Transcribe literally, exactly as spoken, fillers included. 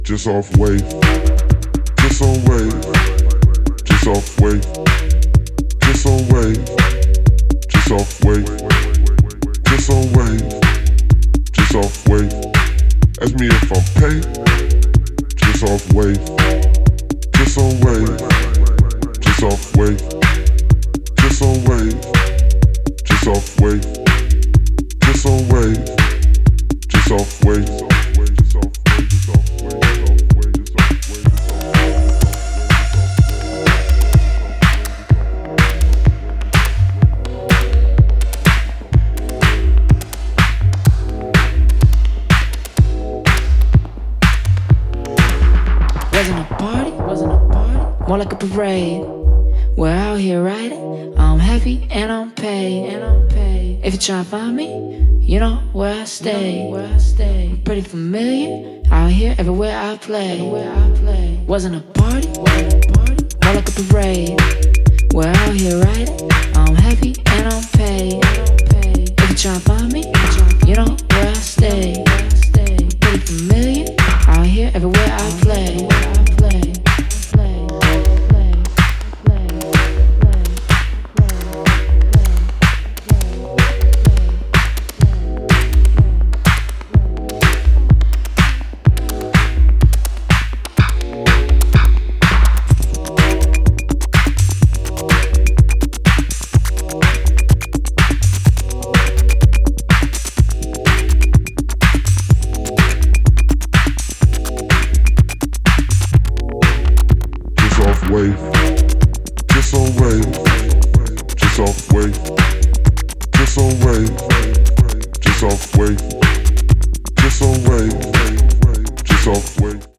just off wave, just on wave, just off wave, just on wave, just off wave, just on wave, just off wave. Ask me if I'm paid, just off wave, just on wave, just off wave, just on wave, just off wave, just on wave, just off wave. Wasn't a party, wasn't a party, more like a parade. We're out here riding, I'm heavy and I'm paid, and I'm paid. If you try to find me, you know where I stay, where I stay. I'm pretty familiar, out here everywhere I play, everywhere I play. Wasn't a party, wasn't a party, more like a parade. We're out here riding, I'm heavy and I'm paid, and I'm paid. If you try to find me, you know where I stay, where I stay. I'm pretty familiar, out here everywhere I play. Wave, just on wave, just off wave, just on wave, just off wave, just on wave.